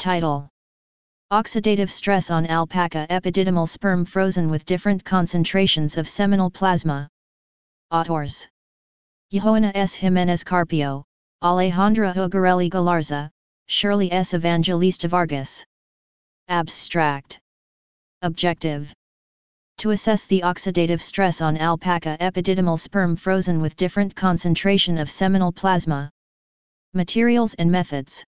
Title: Oxidative stress on alpaca epididymal sperm frozen with different concentrations of seminal plasma. Autors: Johanna S. Jimenez Carpio, Alejandra Ugarelli Galarza, Shirley S. Evangelista Vargas. Abstract: Objective: to assess the oxidative stress on alpaca epididymal sperm frozen with different concentration of seminal plasma. Materials and methods: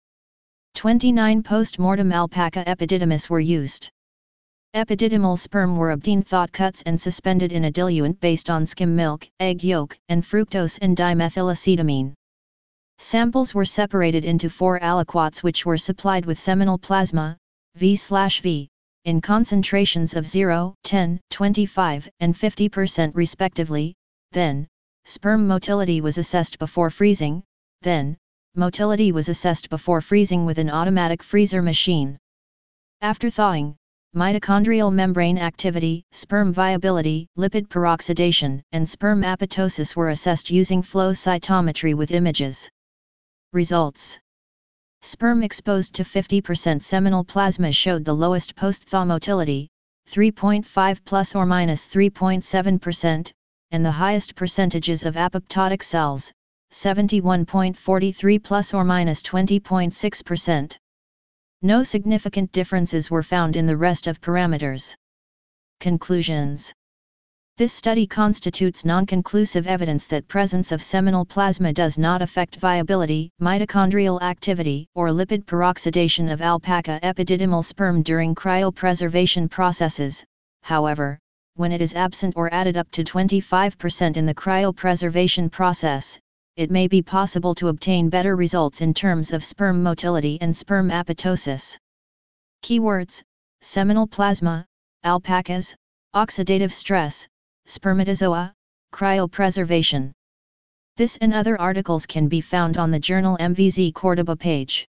29 post-mortem alpaca epididymis were used. Epididymal sperm were obtained thought cuts and suspended in a diluent based on skim milk, egg yolk, and fructose and dimethylacetamine. Samples were separated into 4 aliquots which were supplied with seminal plasma, V/V, in concentrations of 0, 10, 25, and 50% respectively. Then, sperm motility was assessed before freezing. Then, motility was assessed before freezing with an automatic freezer machine. After thawing, mitochondrial membrane activity, sperm viability, lipid peroxidation, and sperm apoptosis were assessed using flow cytometry with images. Results: sperm exposed to 50% seminal plasma showed the lowest post-thaw motility, 3.5 plus or minus 3.7%, and the highest percentages of apoptotic cells, 71.43 plus or minus 20.6%. No significant differences were found in the rest of parameters. Conclusions: this study constitutes non-conclusive evidence that presence of seminal plasma does not affect viability, mitochondrial activity, or lipid peroxidation of alpaca epididymal sperm during cryopreservation processes. However, when it is absent or added up to 25% in the cryopreservation process, it may be possible to obtain better results in terms of sperm motility and sperm apoptosis. Keywords: seminal plasma, alpacas, oxidative stress, spermatozoa, cryopreservation. This and other articles can be found on the journal MVZ Cordoba page.